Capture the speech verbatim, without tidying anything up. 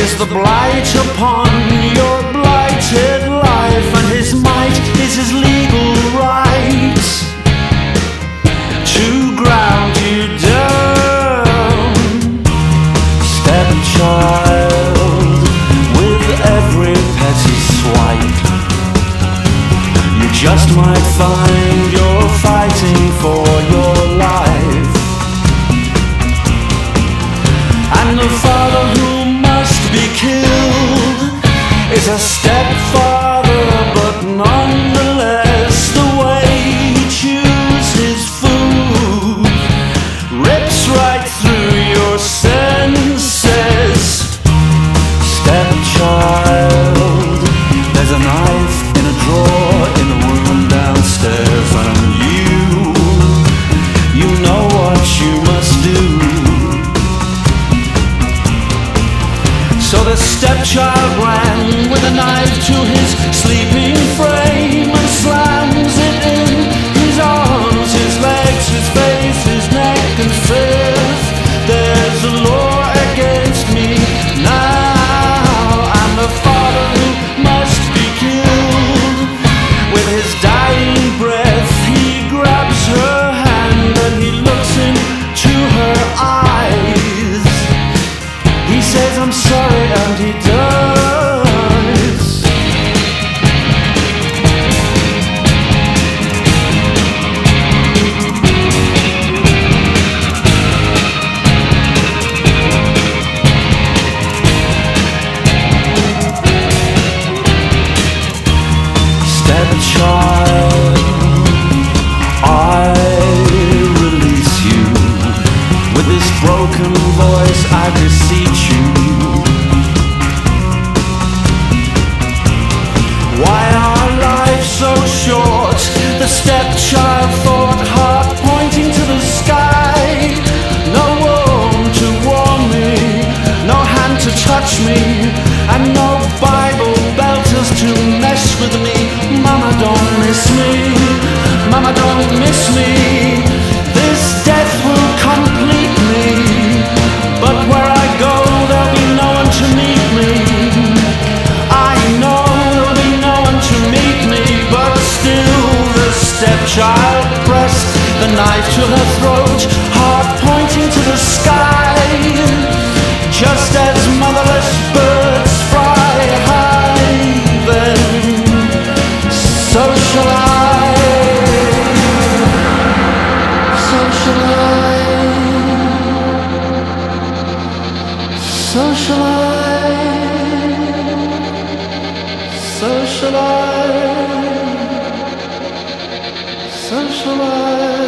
is the blight upon your blighted life, and his might is his legal right to ground you down. Stepchild, with every petty swipe, you just might find you're fighting for your life. And the father who must be killed is a stepfather, but nonetheless the way he chews his food rips right through your senses. Stepchild, there's a knife in a drawer in the room downstairs, and you, you know what you must do. So the stepchild ran with a knife to his sleeping frame and slams it in his arms, his legs, his face, his neck, and says, there's a law against me now. I'm the father who must be killed. With his dying breath he grabs her hand and he looks into her eyes. He says, I'm sorry, and he does. Stepchild, I release you. With this broken voice I beseech you. Why are lives so short? The stepchild thought, heart pointing to the sky. No one to warm me, no hand to touch me, and no Bible belters to mess with me. Mama, don't miss me, Mama, don't miss me. This death will complete me, but where I go there'll be no one to meet me. I know there'll be no one to meet me, but still the stepchild pressed the knife to her throat, heart pointing to the sky. Just as motherless birds fly high, then so shall I, so shall I, so shall I, so shall I, so shall I.